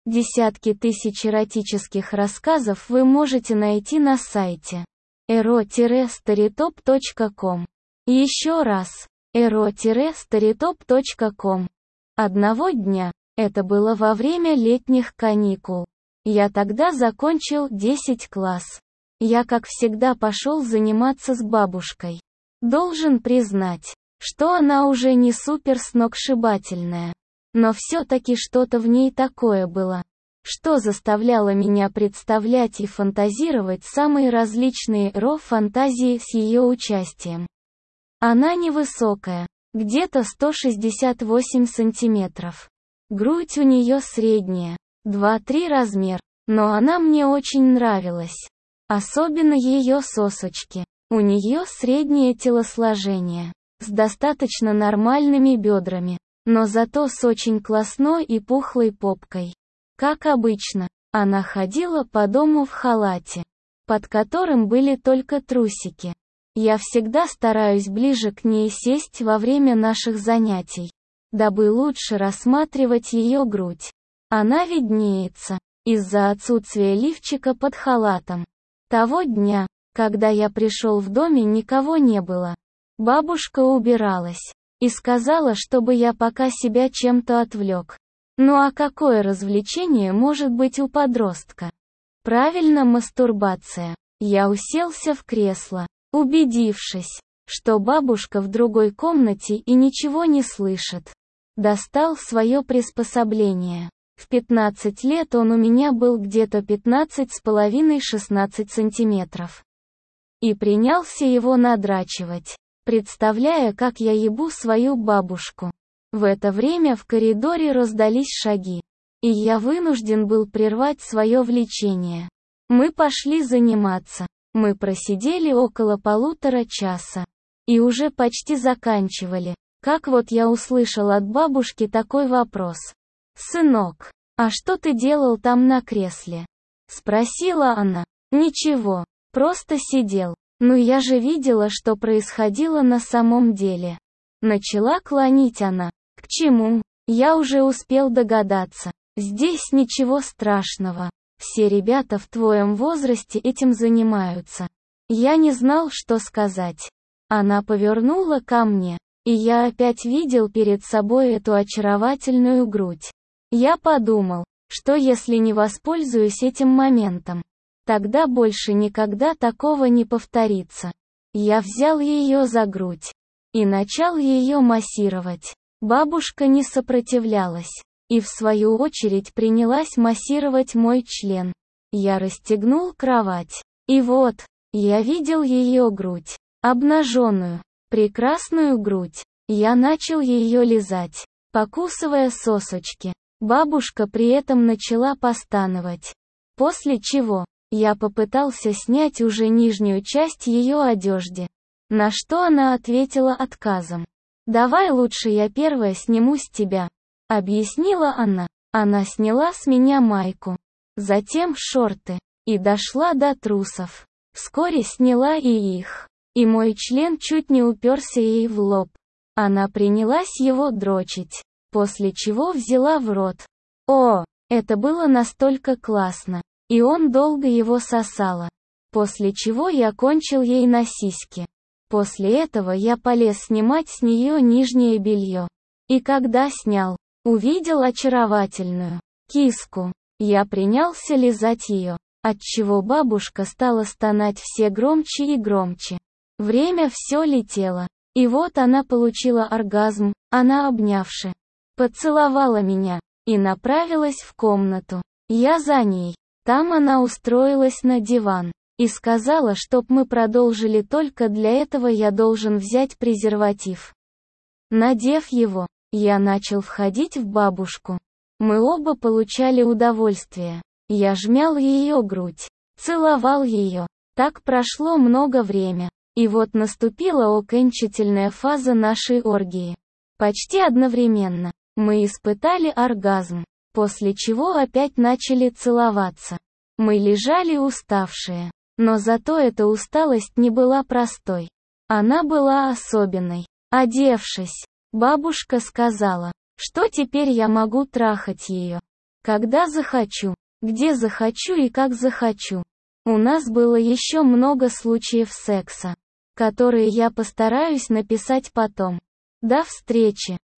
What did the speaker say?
Десятки тысяч эротических рассказов вы можете найти на сайте ero-storytop.com. Еще раз, ero-storytop.com. Одного дня, это было во время летних каникул. Я тогда закончил 10 класс. Я как всегда пошел заниматься с бабушкой. Должен признать, что она уже не супер сногсшибательная. Но все-таки что-то в ней такое было, что заставляло меня представлять и фантазировать самые различные фантазии с ее участием. Она невысокая, где-то 168 сантиметров. Грудь у нее средняя, 2-3 размер, но она мне очень нравилась. Особенно ее сосочки. У нее среднее телосложение, с достаточно нормальными бедрами, но зато с очень классной и пухлой попкой. Как обычно, она ходила по дому в халате, под которым были только трусики. Я всегда стараюсь ближе к ней сесть во время наших занятий, дабы лучше рассматривать ее грудь. Она виднеется из-за отсутствия лифчика под халатом. Того дня, когда я пришел в доме, никого не было. Бабушка убиралась и сказала, чтобы я пока себя чем-то отвлек. Ну а какое развлечение может быть у подростка? Правильно, мастурбация. Я уселся в кресло, убедившись, что бабушка в другой комнате и ничего не слышит. Достал свое приспособление. В 15 лет он у меня был где-то 15,5-16 сантиметров. И принялся его надрачивать, представляя, как я ебу свою бабушку. В это время в коридоре раздались шаги, и я вынужден был прервать свое влечение. Мы пошли заниматься. Мы просидели около 1,5 часа. И уже почти заканчивали, как вот я услышал от бабушки такой вопрос. «Сынок, а что ты делал там на кресле?» Спросила она. «Ничего, просто сидел. Ну я же видела, что происходило на самом деле». Начала клонить она. «К чему? Я уже успел догадаться. Здесь ничего страшного. Все ребята в твоем возрасте этим занимаются». Я не знал, что сказать. Она повернула ко мне, и я опять видел перед собой эту очаровательную грудь. Я подумал, что если не воспользуюсь этим моментом, тогда больше никогда такого не повторится. Я взял ее за грудь и начал ее массировать. Бабушка не сопротивлялась, и в свою очередь принялась массировать мой член. Я расстегнул кровать, и вот, я видел ее грудь, обнаженную, прекрасную грудь. Я начал ее лизать, покусывая сосочки. Бабушка при этом начала постановать. После чего, я попытался снять уже нижнюю часть ее одежды, на что она ответила отказом. «Давай лучше я первая сниму с тебя», — объяснила она. Она сняла с меня майку, затем шорты, и дошла до трусов. Вскоре сняла и их, и мой член чуть не уперся ей в лоб. Она принялась его дрочить, после чего взяла в рот. О, это было настолько классно, и он долго его сосала. После чего я кончил ей на сиськи. После этого я полез снимать с нее нижнее белье. И когда снял, увидел очаровательную киску. Я принялся лизать ее, отчего бабушка стала стонать все громче и громче. Время все летело. И вот она получила оргазм, она, обнявши, поцеловала меня и направилась в комнату. Я за ней. Там она устроилась на диван и сказала, чтоб мы продолжили, только для этого я должен взять презерватив. Надев его, я начал входить в бабушку. Мы оба получали удовольствие. Я жмял ее грудь, целовал ее. Так прошло много времени. И вот наступила окончательная фаза нашей оргии. Почти одновременно мы испытали оргазм, после чего опять начали целоваться. Мы лежали уставшие, но зато эта усталость не была простой. Она была особенной. Одевшись, бабушка сказала, что теперь я могу трахать ее. Когда захочу, где захочу и как захочу. У нас было еще много случаев секса, которые я постараюсь написать потом. До встречи.